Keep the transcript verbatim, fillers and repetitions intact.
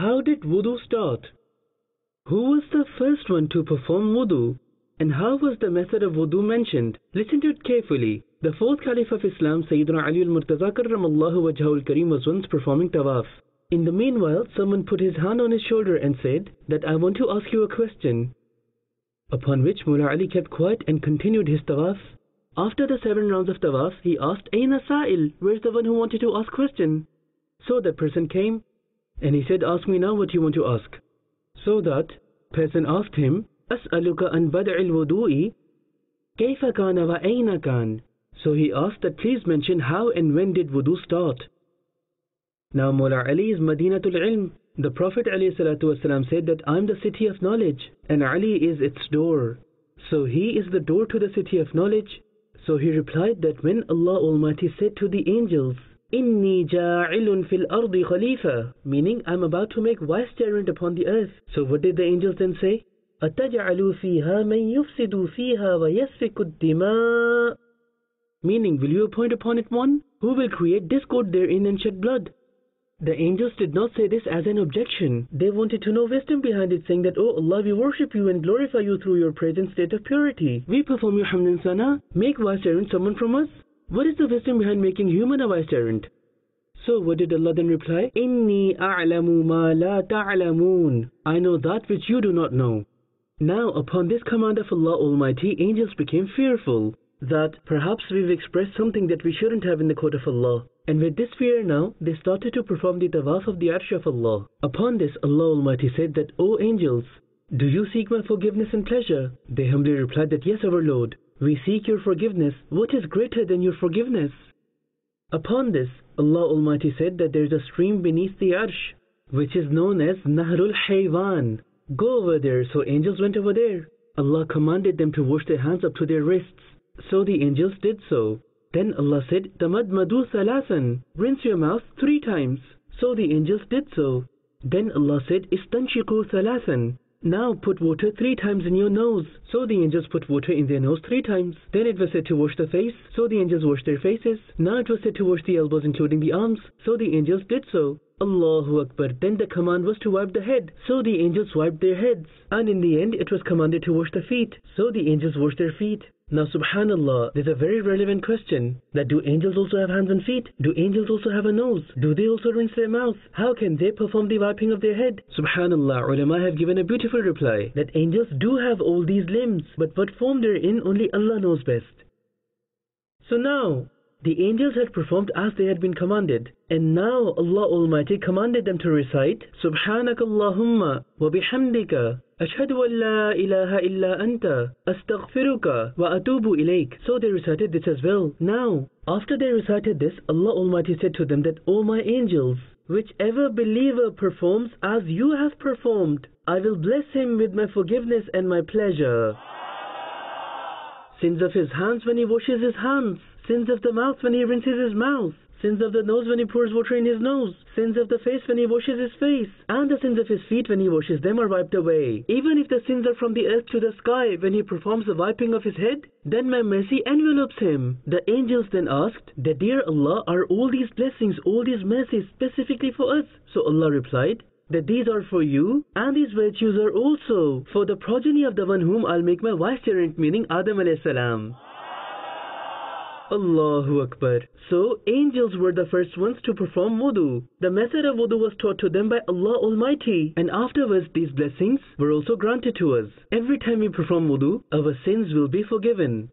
How did wudu start? Who was the first one to perform wudu? And how was the method of wudu mentioned? Listen to it carefully. The fourth Caliph of Islam, Sayyidina Ali al-Murtaza karramallahu wajhahu al-kareem, was once performing tawaf. In the meanwhile, someone put his hand on his shoulder and said that I want to ask you a question. Upon which Mullah Ali kept quiet and continued his tawaf. After the seven rounds of tawaf, he asked, Aina Sa'il, where's the one who wanted to ask question? So that person came, and he said, ask me now what you want to ask. So that person asked him, As'aluka an bad'il wudu'i, kayfa kana wa ayna kan? So he asked that please mention how and when did wudu start. Now Mullah Ali is Madinatul Ilm. The Prophet ﷺ said that I'm the city of knowledge, and Ali is its door. So he is the door to the city of knowledge. So he replied that when Allah Almighty said to the angels, Inni ja'ilun fil ardi khalifa, meaning I'm about to make vicegerent upon the earth. So what did the angels then say? Ataj'alu fiha man yufsidu fiha wa yasfiku ad-dima, meaning will you appoint upon it one who will create discord therein and shed blood? The angels did not say this as an objection. They wanted to know wisdom behind it, saying that, Oh Allah, we worship you and glorify you through your present state of purity. We perform your hamd and sana. Make vicegerent someone from us. What is the wisdom behind making human a vicegerent? So what did Allah then reply? Inni a'lamu ma la ta'lamun. I know that which you do not know. Now upon this command of Allah Almighty, angels became fearful that perhaps we've expressed something that we shouldn't have in the court of Allah. And with this fear now, they started to perform the tawaf of the arsh of Allah. Upon this, Allah Almighty said that, O angels, do you seek my forgiveness and pleasure? They humbly replied that, yes, our Lord, we seek your forgiveness. What is greater than your forgiveness? Upon this, Allah Almighty said that there is a stream beneath the arsh, which is known as Nahrul Haywan. Go over there. So angels went over there. Allah commanded them to wash their hands up to their wrists. So the angels did so. Then Allah said, Tamadmadu salasan, rinse your mouth three times. So the angels did so. Then Allah said, Istanshiku salasan, now put water three times in your nose. So the angels put water in their nose three times. Then it was said to wash the face. So the angels washed their faces. Now it was said to wash the elbows including the arms. So the angels did so. Allahu Akbar. Then the command was to wipe the head. So the angels wiped their heads. And in the end it was commanded to wash the feet. So the angels washed their feet. Now subhanallah, there's a very relevant question, that do angels also have hands and feet? Do angels also have a nose? Do they also rinse their mouth? How can they perform the wiping of their head? Subhanallah, ulama have given a beautiful reply, that angels do have all these limbs, but what form they're in only Allah knows best. So now, the angels had performed as they had been commanded, and now Allah Almighty commanded them to recite, Subhanakallahumma wa bihamdika, Ashhadu an la ilaha illa anta, astaghfiruka wa atubu ilayk. So they recited this as well. Now, after they recited this, Allah Almighty said to them that, O my angels, whichever believer performs as you have performed, I will bless him with my forgiveness and my pleasure. Sins of his hands when he washes his hands, sins of the mouth when he rinses his mouth, sins of the nose when he pours water in his nose, sins of the face when he washes his face, and the sins of his feet when he washes them are wiped away. Even if the sins are from the earth to the sky when he performs the wiping of his head, then my mercy envelopes him. The angels then asked that, Dear Allah, are all these blessings, all these mercies specifically for us? So Allah replied that these are for you, and these virtues are also for the progeny of the one whom I'll make my vicegerent, meaning Adam alayhi salam. Allahu Akbar. So, angels were the first ones to perform wudu. The method of wudu was taught to them by Allah Almighty, and afterwards these blessings were also granted to us. Every time we perform wudu, our sins will be forgiven.